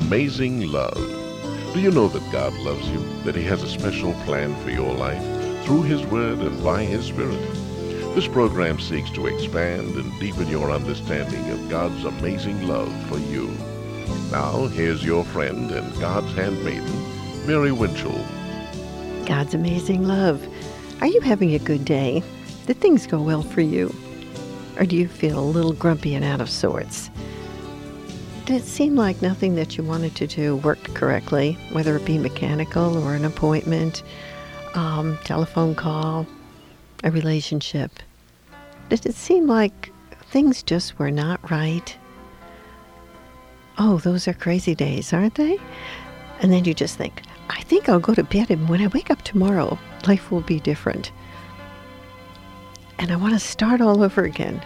amazing love. Do you know that God loves you, that He has a special plan for your life through His Word and by His Spirit? This program seeks to expand and deepen your understanding of God's amazing love for you. Now, here's your friend and God's handmaiden, Mary Winchell. God's amazing love. Are you having a good day? Did things go well for you? Or do you feel a little grumpy and out of sorts? Did it seem like nothing that you wanted to do worked correctly, whether it be mechanical or an appointment, telephone call, a relationship? Did it seem like things just were not right? Oh, those are crazy days, aren't they? And then you just think, I think I'll go to bed, and when I wake up tomorrow, life will be different. And I want to start all over again.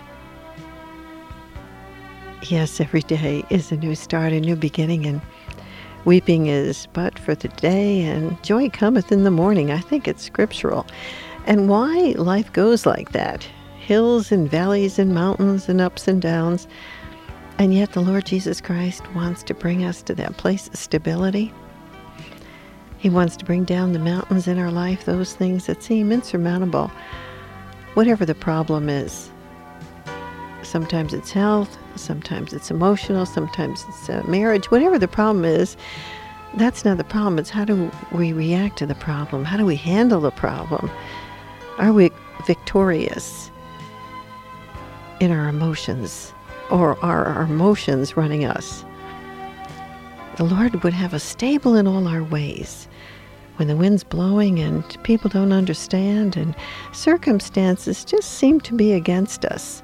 Yes, every day is a new start, a new beginning, and weeping is but for the day, and joy cometh in the morning. I think it's scriptural. And why life goes like that, hills and valleys and mountains and ups and downs, and yet the Lord Jesus Christ wants to bring us to that place of stability. He wants to bring down the mountains in our life, those things that seem insurmountable, whatever the problem is. Sometimes it's health, sometimes it's emotional, sometimes it's marriage. Whatever the problem is, that's not the problem. It's how do we react to the problem? How do we handle the problem? Are we victorious in our emotions, or are our emotions running us? The Lord would have us stable in all our ways. When the wind's blowing and people don't understand and circumstances just seem to be against us,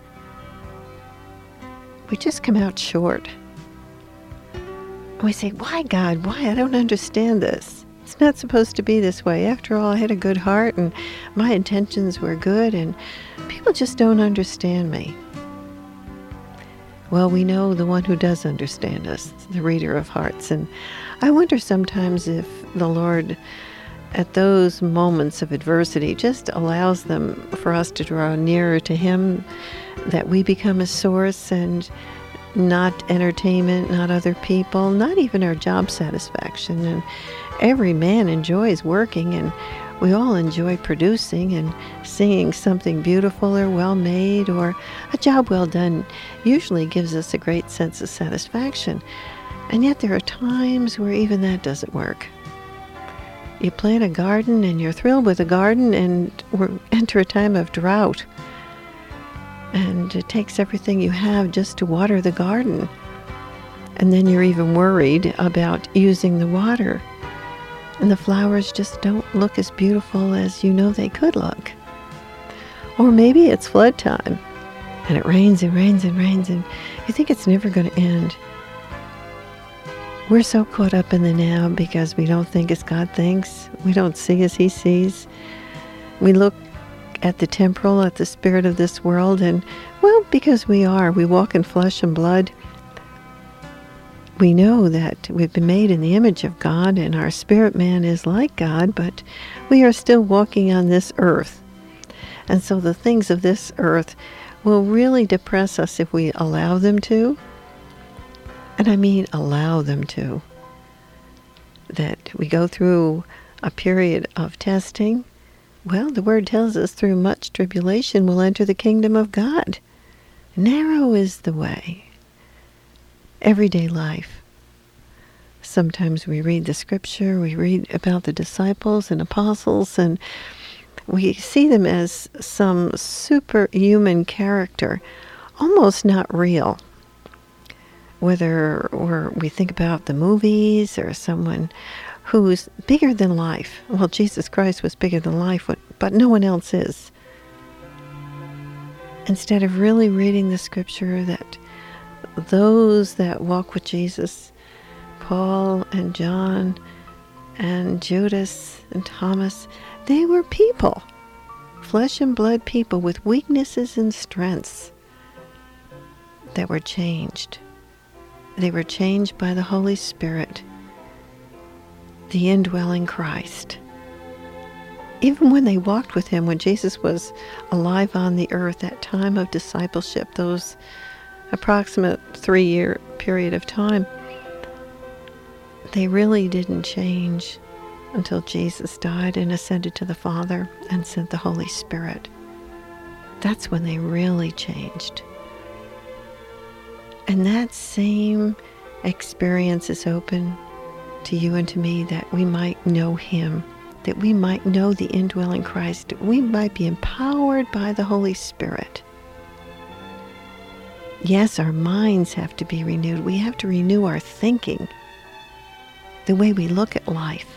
we just come out short. We say, why, God? Why? I don't understand this. It's not supposed to be this way. After all, I had a good heart and my intentions were good, and people just don't understand me. Well, we know the one who does understand us, the reader of hearts. And I wonder sometimes if the Lord, at those moments of adversity, just allows them for us to draw nearer to Him, that we become a source and not entertainment, not other people, not even our job satisfaction. And every man enjoys working, and we all enjoy producing and seeing something beautiful or well-made, or a job well done usually gives us a great sense of satisfaction. And yet there are times where even that doesn't work. You plant a garden and you're thrilled with the garden, and we enter a time of drought. And it takes everything you have just to water the garden. And then you're even worried about using the water. And the flowers just don't look as beautiful as you know they could look. Or maybe it's flood time, and it rains and rains and rains, and you think it's never going to end. We're so caught up in the now because we don't think as God thinks. We don't see as He sees. We look at the temporal, at the spirit of this world, and, well, because we walk in flesh and blood. We know that we've been made in the image of God, and our spirit man is like God, but we are still walking on this earth. And so the things of this earth will really depress us if we allow them to. And I mean allow them to. That we go through a period of testing. Well, the Word tells us through much tribulation we'll enter the kingdom of God. Narrow is the way. Everyday life. Sometimes we read the scripture, we read about the disciples and apostles, and we see them as some superhuman character, almost not real. Whether we think about the movies or someone who's bigger than life. Well, Jesus Christ was bigger than life, but no one else is. Instead of really reading the scripture that those that walk with Jesus, Paul and John and Judas and Thomas, they were people, flesh and blood people with weaknesses and strengths that were changed. They were changed by the Holy Spirit, the indwelling Christ. Even when they walked with Him, when Jesus was alive on the earth, that time of discipleship, those approximate 3-year period of time, they really didn't change until Jesus died and ascended to the Father and sent the Holy Spirit. That's when they really changed. And that same experience is open to you and to me, that we might know Him, that we might know the indwelling Christ, we might be empowered by the Holy Spirit. Yes, our minds have to be renewed. We have to renew our thinking, the way we look at life.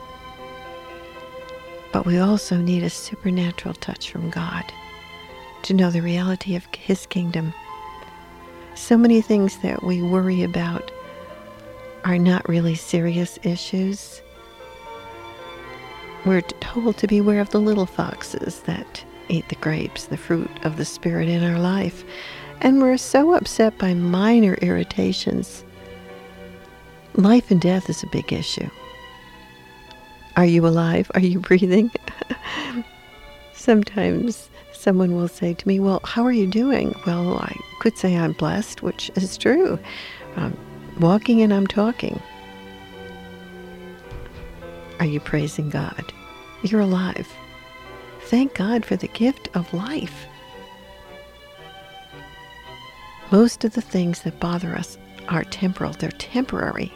But we also need a supernatural touch from God to know the reality of His kingdom. So many things that we worry about are not really serious issues. We're told to beware of the little foxes that eat the grapes, the fruit of the Spirit in our life. And we're so upset by minor irritations. Life and death is a big issue. Are you alive? Are you breathing? Sometimes someone will say to me, well, how are you doing? Well, I could say I'm blessed, which is true. I'm walking and I'm talking. Are you praising God? You're alive. Thank God for the gift of life. Most of the things that bother us are temporal. They're temporary.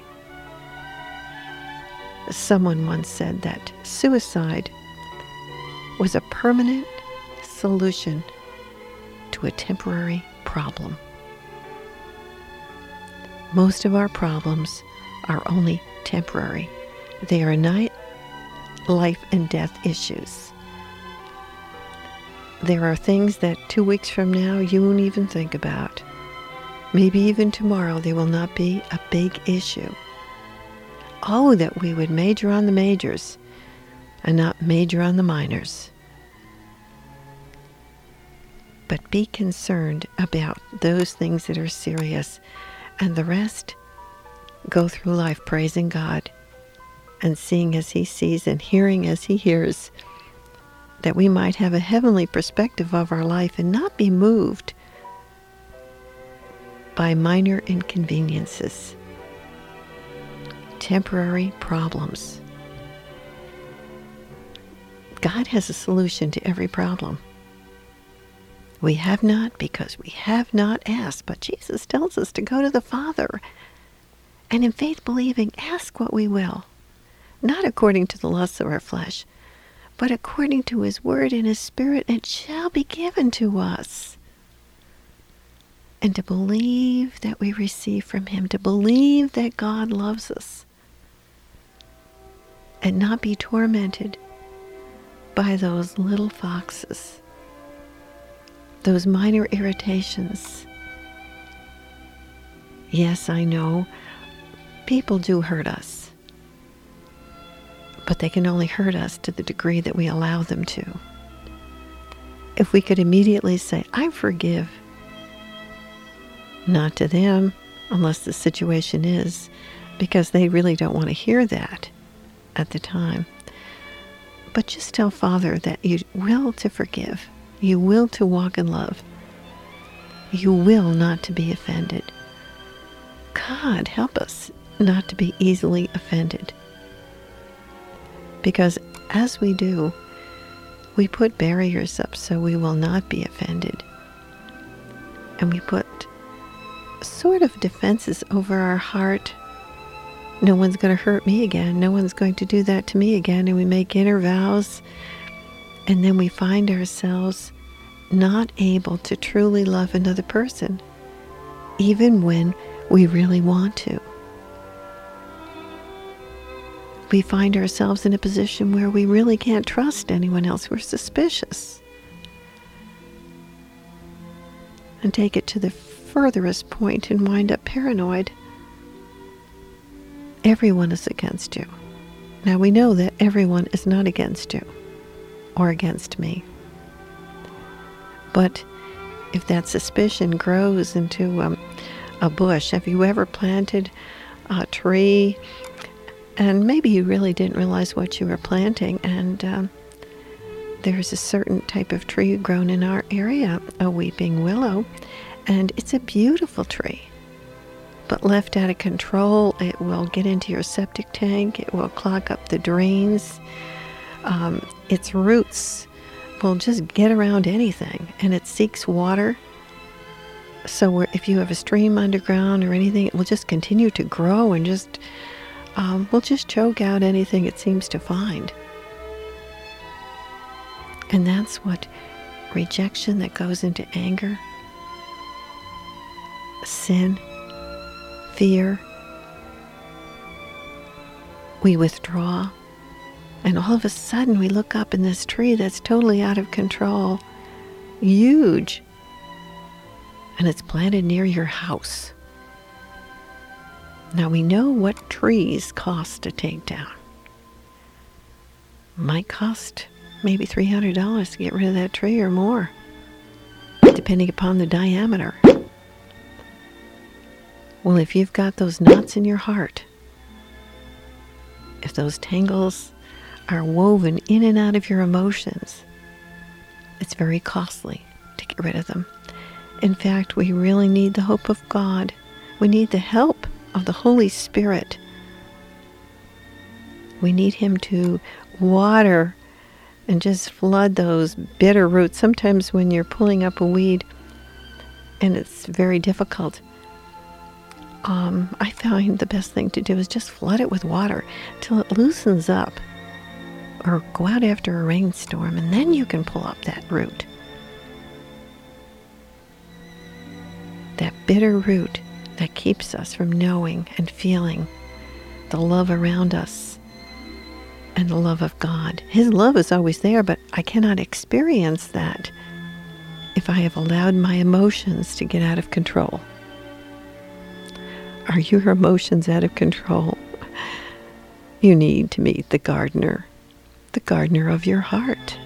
Someone once said that suicide was a permanent solution to a temporary problem. Most of our problems are only temporary. They are not life and death issues. There are things that 2 weeks from now you won't even think about. Maybe even tomorrow they will not be a big issue. Oh, that we would major on the majors and not major on the minors. But be concerned about those things that are serious, and the rest, go through life praising God and seeing as He sees and hearing as He hears, that we might have a heavenly perspective of our life and not be moved by minor inconveniences, temporary problems. God has a solution to every problem. We have not because we have not asked, but Jesus tells us to go to the Father and in faith believing ask what we will, not according to the lusts of our flesh, but according to His word and His Spirit, it shall be given to us. And to believe that we receive from Him, to believe that God loves us, and not be tormented by those little foxes, those minor irritations. Yes, I know, people do hurt us, but they can only hurt us to the degree that we allow them to. If we could immediately say, I forgive, not to them, unless the situation is, because they really don't want to hear that at the time. But just tell Father that you will to forgive. You will to walk in love. You will not to be offended. God, help us not to be easily offended. Because as we do, we put barriers up so we will not be offended. And we put sort of defenses over our heart. No one's going to hurt me again. No one's going to do that to me again. And we make inner vows. And then we find ourselves not able to truly love another person, even when we really want to. We find ourselves in a position where we really can't trust anyone else. We're suspicious. And take it to the furthest point and wind up paranoid. Everyone is against you. Now we know that everyone is not against you or against me. But if that suspicion grows into a bush, have you ever planted a tree and maybe you really didn't realize what you were planting, and there's a certain type of tree grown in our area, a weeping willow, and it's a beautiful tree. But left out of control, it will get into your septic tank. It will clog up the drains. Its roots will just get around anything, and it seeks water. So if you have a stream underground or anything, it will just continue to grow and just will just choke out anything it seems to find. And that's what rejection that goes into anger, sin, fear. We withdraw, and all of a sudden we look up in this tree that's totally out of control, huge, and it's planted near your house. Now we know what trees cost to take down. Might cost maybe $300 to get rid of that tree or more, depending upon the diameter. Well, if you've got those knots in your heart, if those tangles are woven in and out of your emotions, it's very costly to get rid of them. In fact, we really need the hope of God. We need the help of the Holy Spirit. We need Him to water and just flood those bitter roots. Sometimes when you're pulling up a weed and it's very difficult, I find the best thing to do is just flood it with water till it loosens up, or go out after a rainstorm, and then you can pull up that root. That bitter root that keeps us from knowing and feeling the love around us and the love of God. His love is always there, but I cannot experience that if I have allowed my emotions to get out of control. Are your emotions out of control? You need to meet the gardener of your heart.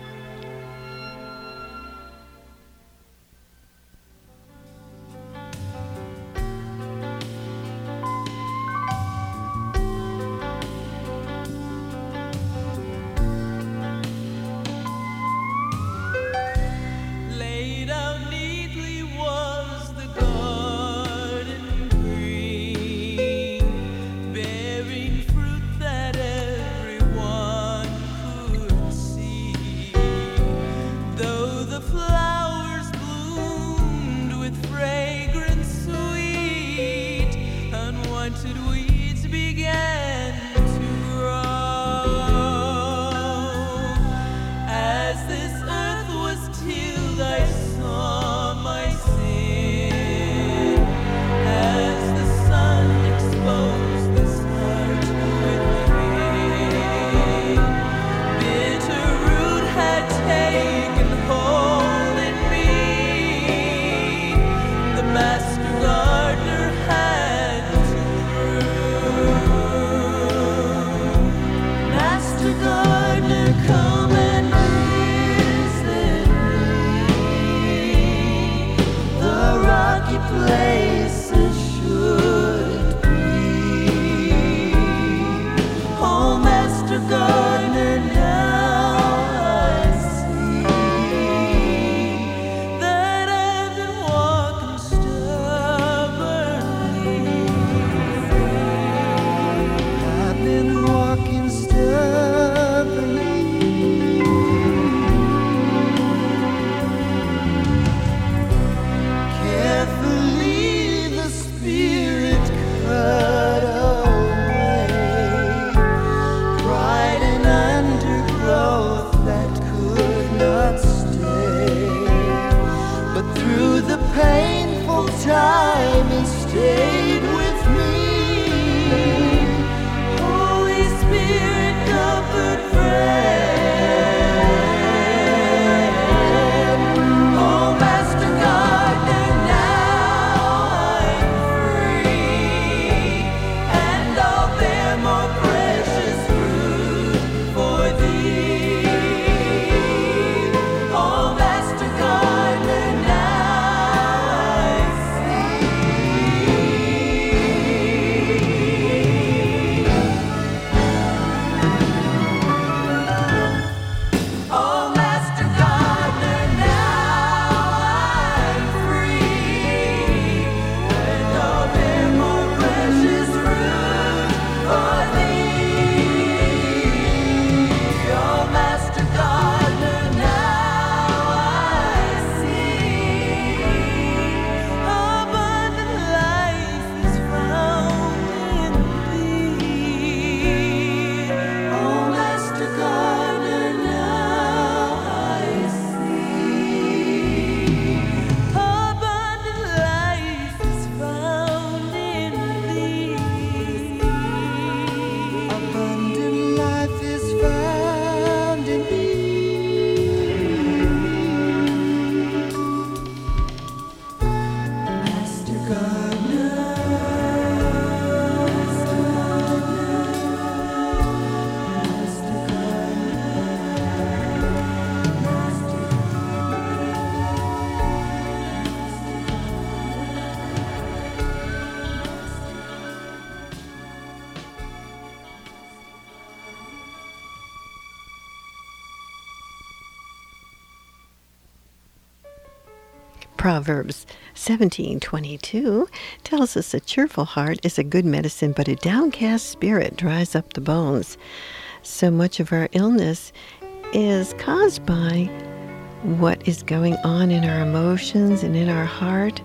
Proverbs 17:22 tells us a cheerful heart is a good medicine, but a downcast spirit dries up the bones. So much of our illness is caused by what is going on in our emotions and in our heart.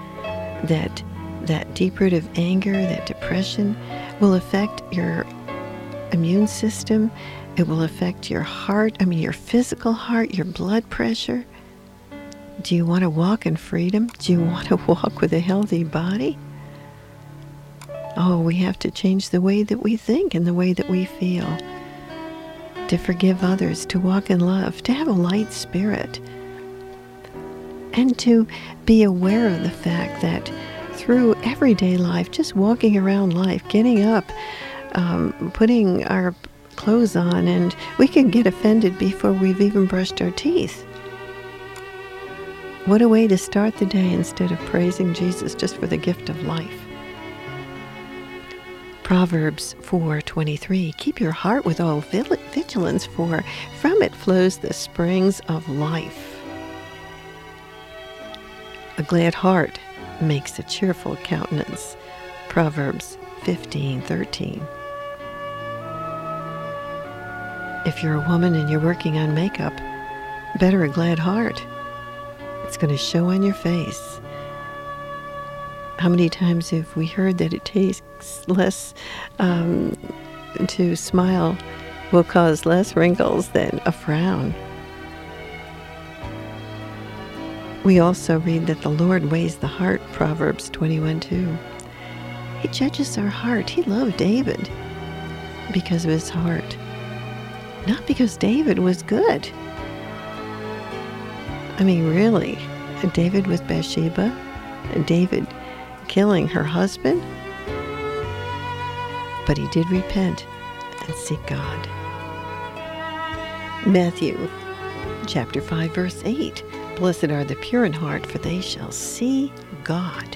That deep root of anger, that depression, will affect your immune system. It will affect your heart, your physical heart, your blood pressure. Do you want to walk in freedom? Do you want to walk with a healthy body? Oh, we have to change the way that we think and the way that we feel. To forgive others, to walk in love, to have a light spirit. And to be aware of the fact that through everyday life, just walking around life, getting up, putting our clothes on, and we can get offended before we've even brushed our teeth. What a way to start the day instead of praising Jesus just for the gift of life. Proverbs 4:23, keep your heart with all vigilance, for from it flows the springs of life. A glad heart makes a cheerful countenance. Proverbs 15:13. If you're a woman and you're working on makeup, better a glad heart. It's going to show on your face. How many times have we heard that it takes less to smile will cause less wrinkles than a frown? We also read that the Lord weighs the heart, Proverbs 21:2. He judges our heart. He loved David because of his heart, not because David was good. Really, David with Bathsheba, David killing her husband, but he did repent and seek God. Matthew chapter 5, verse 8, blessed are the pure in heart, for they shall see God.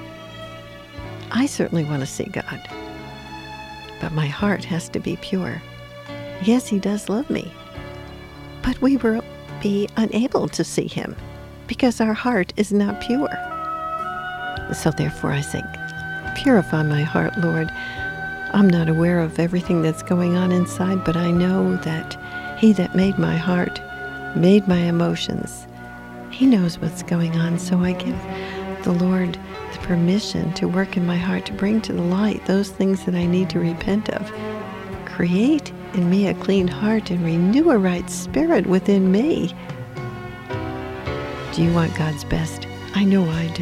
I certainly want to see God, but my heart has to be pure. Yes, he does love me, but we will be unable to see him because our heart is not pure. So therefore I say, purify my heart, Lord. I'm not aware of everything that's going on inside, but I know that he that made my heart, made my emotions. He knows what's going on, so I give the Lord the permission to work in my heart, to bring to the light those things that I need to repent of. Create in me a clean heart and renew a right spirit within me. Do you want God's best? I know I do.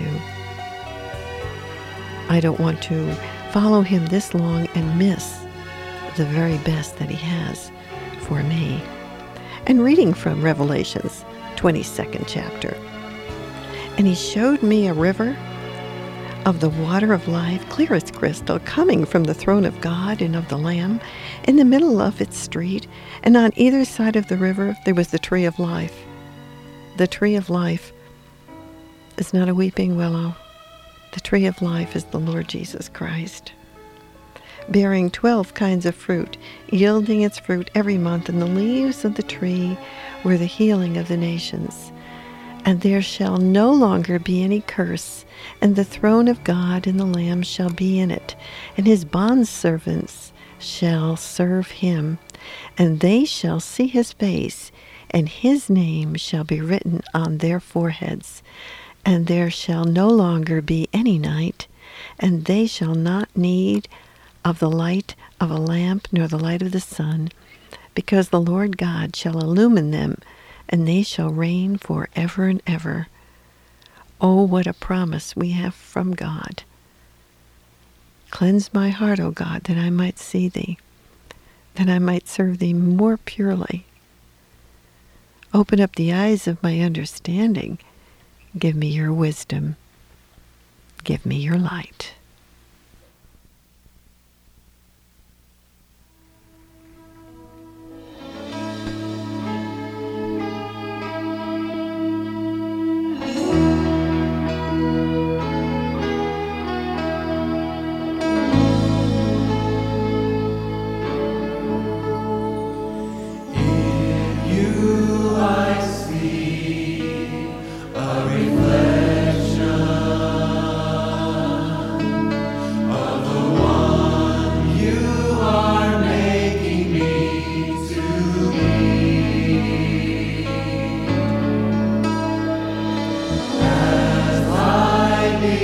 I don't want to follow him this long and miss the very best that he has for me. And reading from Revelations 22nd chapter. And he showed me a river of the water of life, clear as crystal, coming from the throne of God and of the Lamb. In the middle of its street, and on either side of the river, there was the tree of life. The tree of life is not a weeping willow. The tree of life is the Lord Jesus Christ, bearing 12 kinds of fruit, yielding its fruit every month, and the leaves of the tree were the healing of the nations. And there shall no longer be any curse, and the throne of God and the Lamb shall be in it, and his bondservants shall serve him, and they shall see his face, and his name shall be written on their foreheads. And there shall no longer be any night, and they shall not need of the light of a lamp nor the light of the sun, because the Lord God shall illumine them, and they shall reign forever and ever. Oh, what a promise we have from God. Cleanse my heart, O God, that I might see thee, that I might serve thee more purely. Open up the eyes of my understanding. Give me your wisdom. Give me your light. In you I see a reflection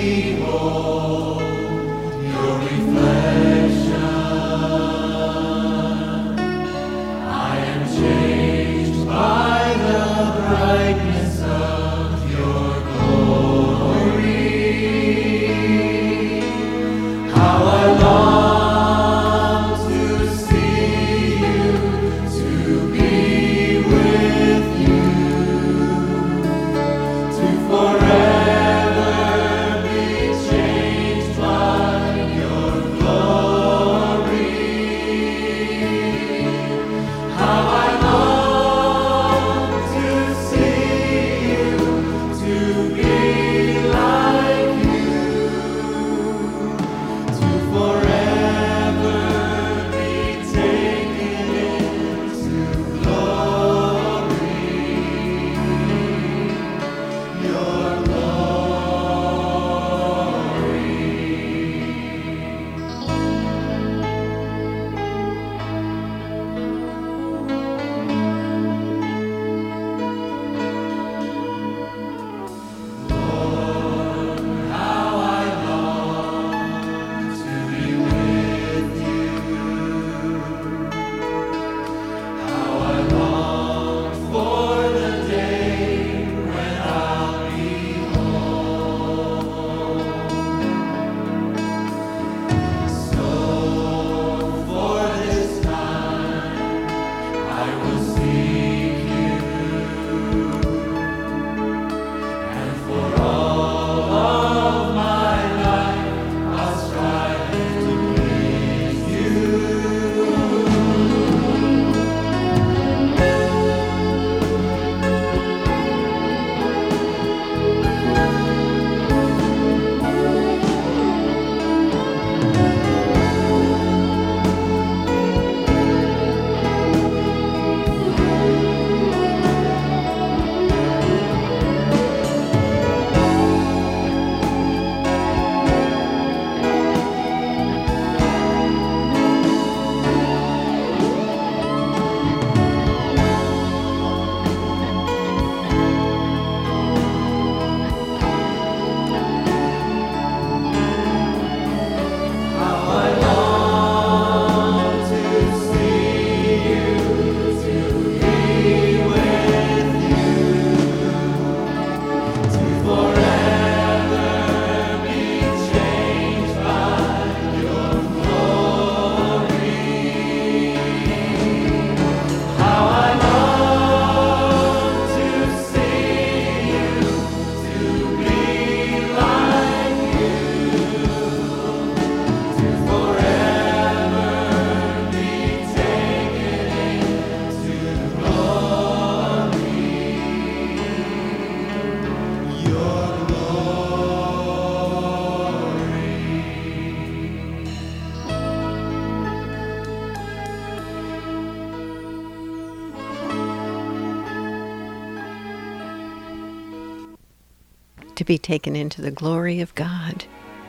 to be taken into the glory of God,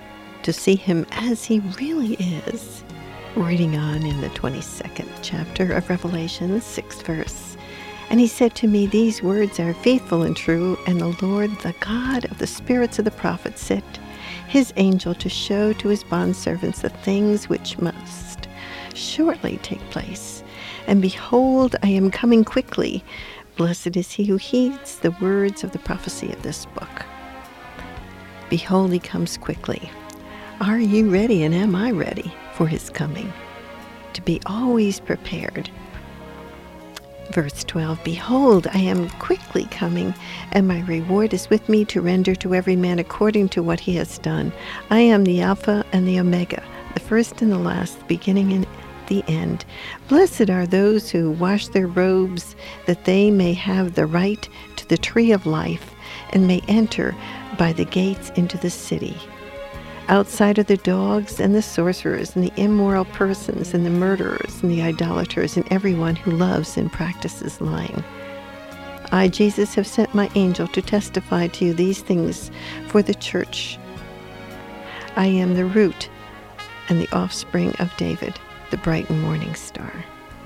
to see him as he really is. Reading on in the 22nd chapter of Revelation, the 6th verse. And he said to me, these words are faithful and true, and the Lord, the God of the spirits of the prophets, sent his angel to show to his bondservants the things which must shortly take place. And behold, I am coming quickly. Blessed is he who heeds the words of the prophecy of this book. Behold, he comes quickly. Are you ready, and am I ready for his coming? To be always prepared. Verse 12, behold, I am quickly coming, and my reward is with me to render to every man according to what he has done. I am the Alpha and the Omega, the first and the last, the beginning and the end. Blessed are those who wash their robes, that they may have the right to the tree of life, and may enter by the gates into the city. Outside are the dogs and the sorcerers and the immoral persons and the murderers and the idolaters and everyone who loves and practices lying. I, Jesus, have sent my angel to testify to you these things for the church. I am the root and the offspring of David, the bright and morning star.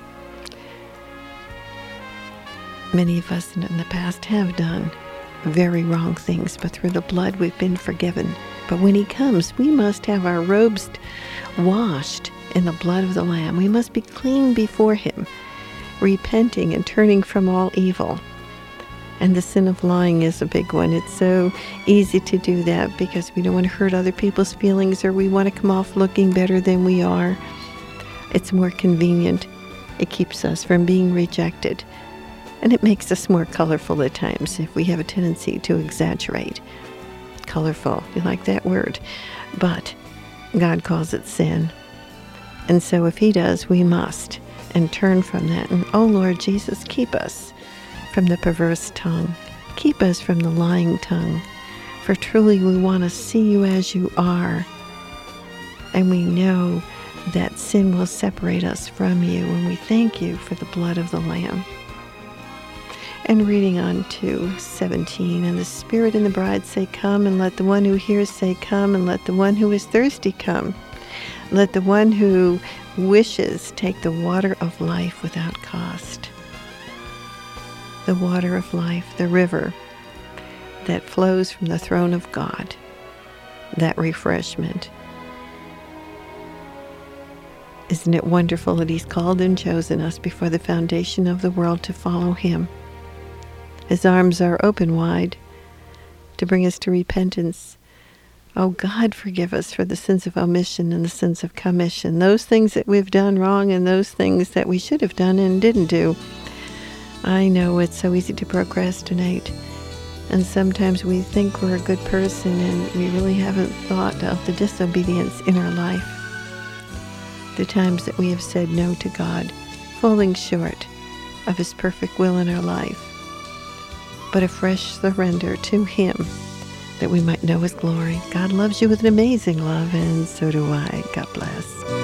Many of us in the past have done very wrong things, but through the blood we've been forgiven. But when he comes, we must have our robes washed in the blood of the Lamb. We must be clean before him, repenting and turning from all evil. And the sin of lying is a big one. It's so easy to do that because we don't want to hurt other people's feelings, or we want to come off looking better than we are. It's more convenient. It keeps us from being rejected. And it makes us more colorful at times if we have a tendency to exaggerate. Colorful, you like that word. But God calls it sin. And so if he does, we must, and turn from that. And oh Lord Jesus, keep us from the perverse tongue. Keep us from the lying tongue. For truly we want to see you as you are. And we know that sin will separate us from you. And we thank you for the blood of the Lamb. And reading on to 17, and the Spirit and the bride say, come, and let the one who hears say, come, and let the one who is thirsty come. Let the one who wishes take the water of life without cost. The water of life, the river that flows from the throne of God, that refreshment. Isn't it wonderful that he's called and chosen us before the foundation of the world to follow him? His arms are open wide to bring us to repentance. Oh, God, forgive us for the sins of omission and the sins of commission, those things that we've done wrong and those things that we should have done and didn't do. I know it's so easy to procrastinate, and sometimes we think we're a good person and we really haven't thought of the disobedience in our life. The times that we have said no to God, falling short of his perfect will in our life. But a fresh surrender to him that we might know his glory. God loves you with an amazing love, and so do I. God bless.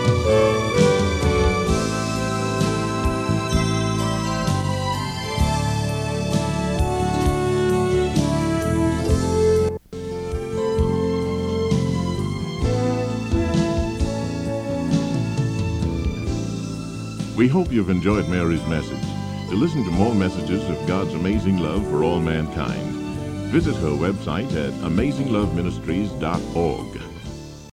We hope you've enjoyed Mary's message. To listen to more messages of God's amazing love for all mankind, visit her website at amazingloveministries.org.